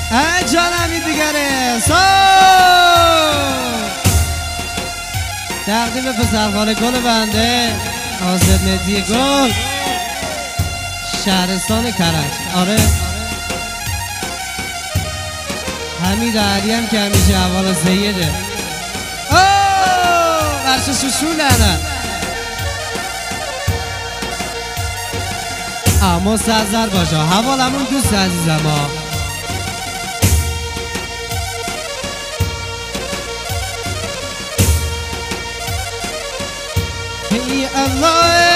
ای جانمی دیگره تقدیم پسرخانه گل بنده آزد مهدی گل شهرستان کرج. آره حمید علی هم که همیشه اول زیده برش ششولنه اما سرزر باشه حوالمون دوست عزیزم ها. ای الله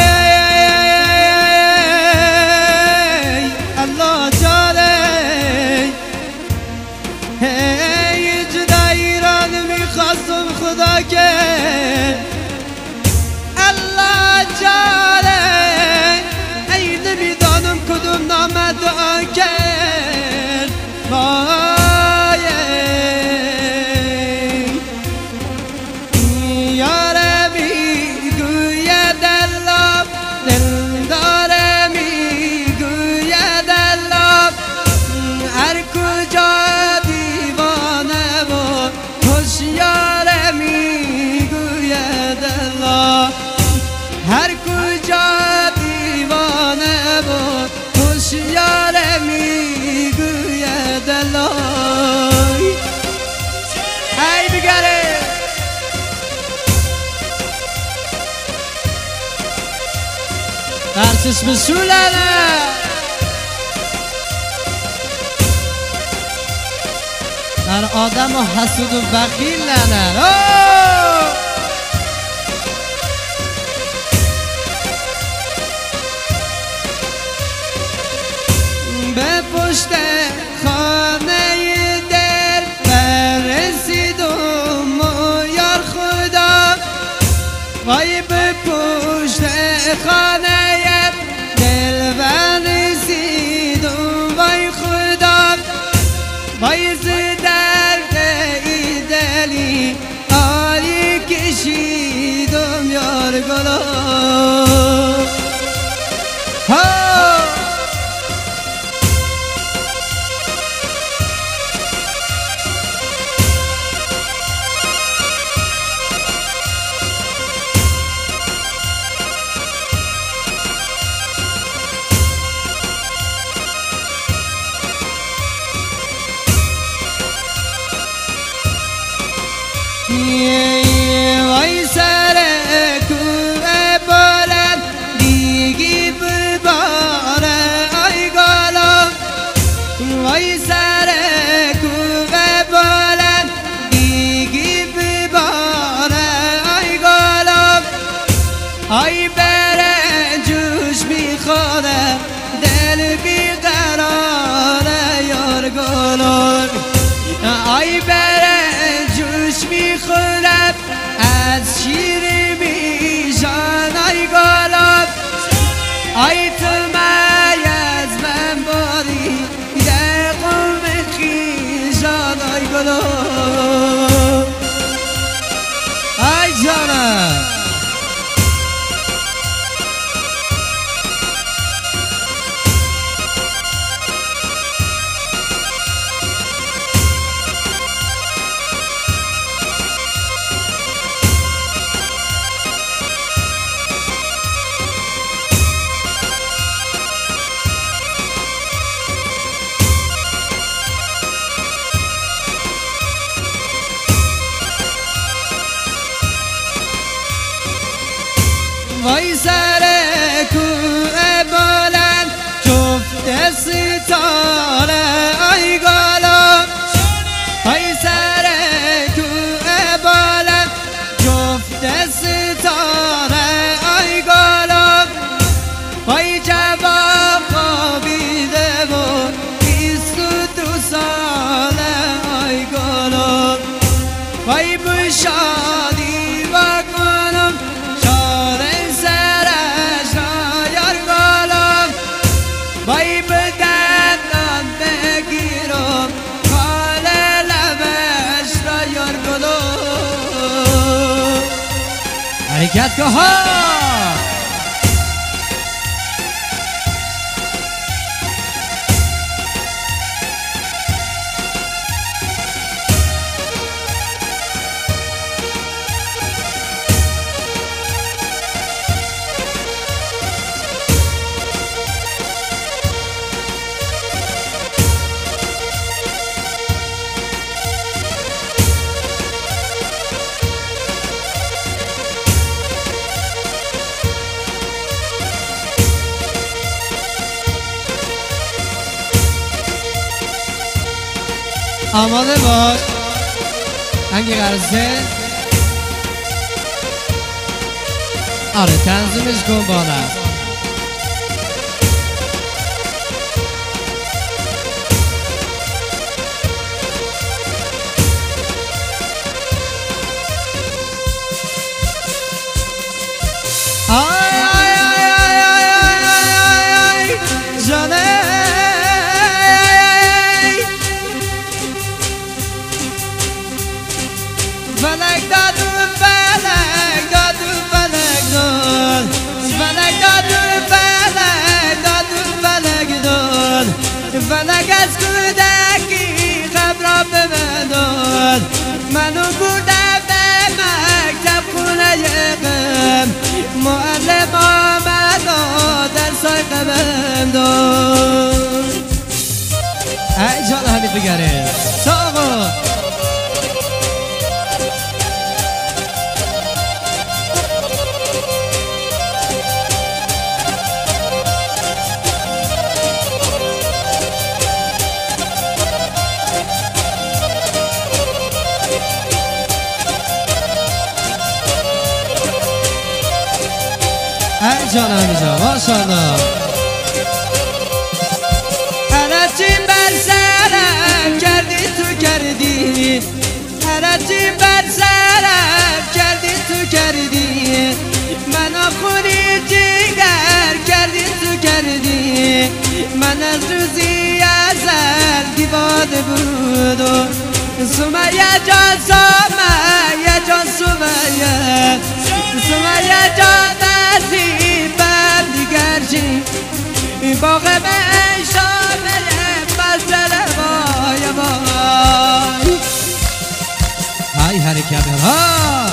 الله جانه ای جدا ایران میخواستم خدا که الله جانه ای نمیدانم کدوم نامه دعا کرد هر کجا دیوانه بود هوشیار میگوید الله. ای بگره برچش بشولنه در آدم و حسود و بخیل نه به پشت خانه دل برسیدم و یار خدا وای به پشت خانه دل برسیدم وای خدا وای زدرد ای دلی آلی کشیدم یار گلا وای سر کوه بلند دیگی بباره ای گالا وای سر کوه بلند دیگی بباره ای گالا ای بره جوش میخوره دل بیقراره یار گالا ای بره جوش میخورد از شیر میشان ای گلاب ای تو از من باری یه قوم خیشان ای گلاب ای جانم وای سر کوه بلند جفت ستاره ای گالا وای سر کوه بلند جفت ستاره ای گالا وای جواب خوابیده و 22 ساله ای گالا وای بشادی بکنم وای به دندان بگیرم کال لبش را یار گلو حرکت که ها آماده باش هنگی قرصه آره تنظیمش کن بالا فلک از کودکی خبرم به من داد منو بردم به مکتب خونه غم معلم آمد و درسای غمم داد ای جان حنیف گره ساقو ای جان همیجا ماشاءالله هرچی بر سرم کردی تو کردی هرچی بر سرم کردی تو کردی منو خونی جگر کردی تو کردی من از روزی ازل دیواده بودم سمیه جان سمیه جان سمیه سمیه جان نصیبم دیگر چی باغ من شامل بزل وای وای های حرکت ها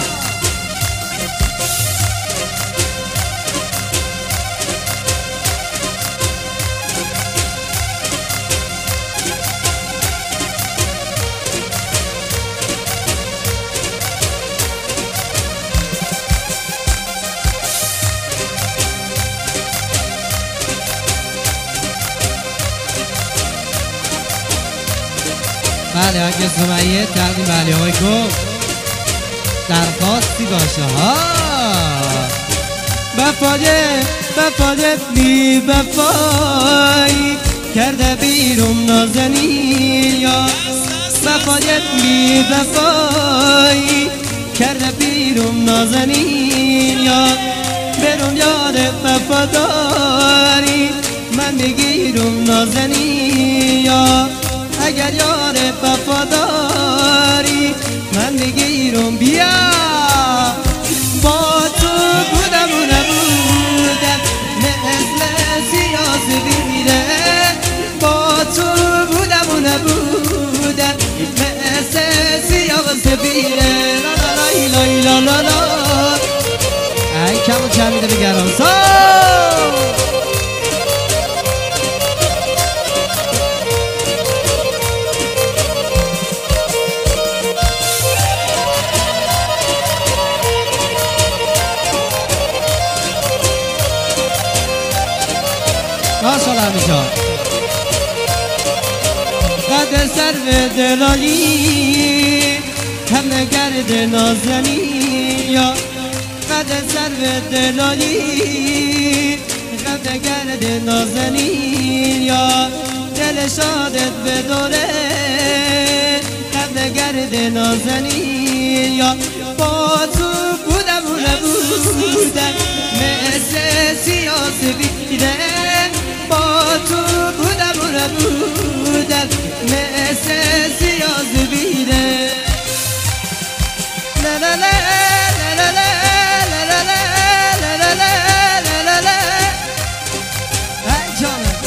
بله اگه سمیه تقدیم علی آقای گفت درخواستی باشه ها بفاده بی بفایی کرده بیرون نازنین یا بفاده بی بفایی کرده بیرون نازنین یا برون یاد وفاداری من بگیرم نازنین یا اگر یار وفاداری من بگیرم بیا با تو بودم و نبودم مثل سیاس بیره با تو بودم و نبودم مثل سیاس بیره لا لا لا لا لا لا ای کم و کمیده بگرم ماشاءالله همیجا قد سر به دلالی هم نگرد نازنی یا قد سر به دلالی هم نگرد نازنی یا دل شادت به دوره هم نگرد نازنی یا با تو بودم و نبودم مثل سیاس بیده با تو بودم و نبودم مثل سیاز بیده لا لا لا لا لا لا لا لا لا لا لا لا ای جانم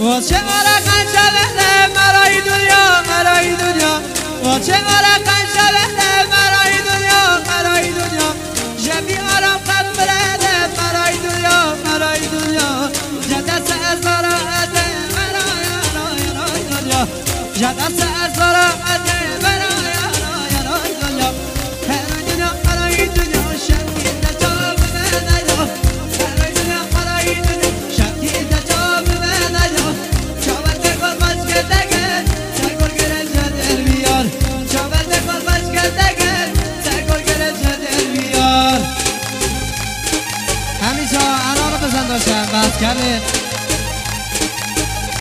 و چه عرقن شبه مرای دنیا مرای دنیا و چه عرقن شبه مرای دنیا مرای دنیا جبی آرام قبره مرای دنیا مرای دنیا جدت از براعت مرای دنیا جدت از براعت مرای دنیا هر دنیا مرای دنیا شبی نجاب منایا هر دنیا مرای دنیا شبی نجاب منایا چاول بگل باش کردگه سرگل گره جدر بیار چاول بگل باش کردگه سرگل گره جدر بیار همیشه انا رو بزن داشتم بس کرده